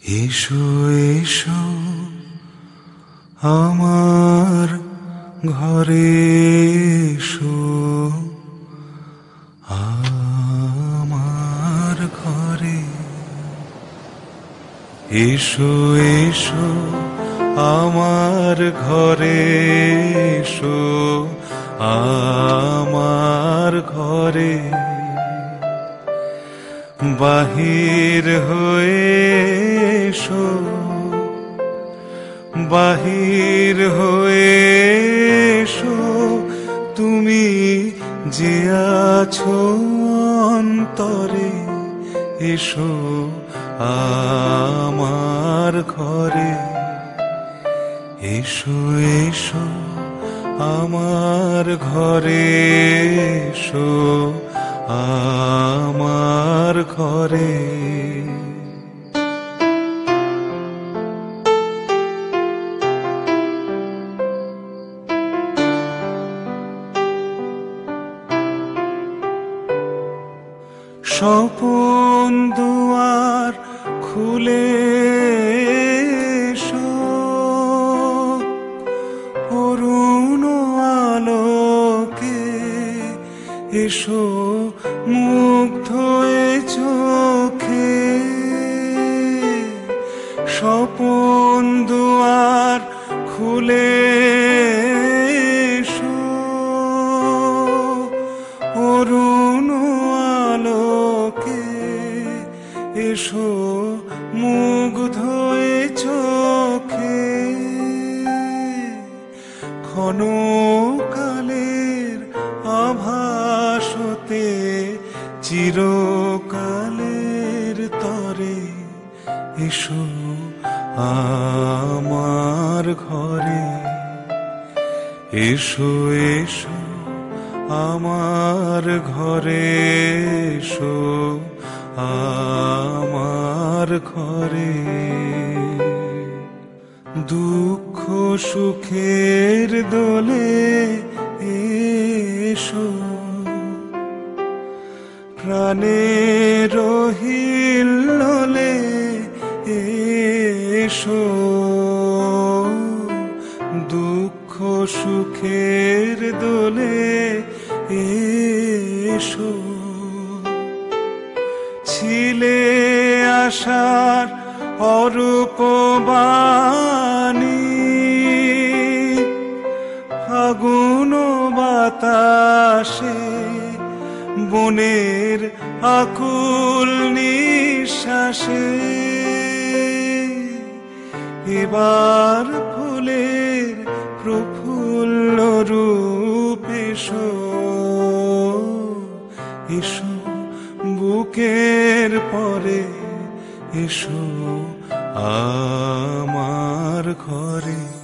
এসো এসো আমার ঘরে এসো, আমার ঘরে এসো এসো, আমার ঘরে এসো, আমার ঘরে বাহির হয়ে এসো, বাহির হয়ে এসো, তুমি যে আছো অন্তরে, এসো আমার ঘরে। এসো এসো আমার ঘরে এসো, আমার ঘরে। স্বপন দুয়ার খুলে এসো, অরুণ আলোকে এসো, মুগ্ধ এ চোখে। স্বপন দুয়ার খুলে এসো, অরুণ আলোকে এসো, মুগ্ধ এ চোখে। ক্ষণকালের আভাসতে চিরকালের তরে, এসো আমার ঘরে। এসো এসো আমার ঘরে এসো, আমার ঘরে। দুঃখ সুখের দোলে এসো, প্রাণের হিল্লোলে এসো, দুঃখ সুখের দোলে এসো। ছিলে আশার অরূপ বাণী, ফাগুন বাতাসে বনের আকুল নিঃশ্বাসে। এবার ফুলের প্রফুল্ল রূপ এসো, এসো বুকের পরে, এসো আমার ঘরে।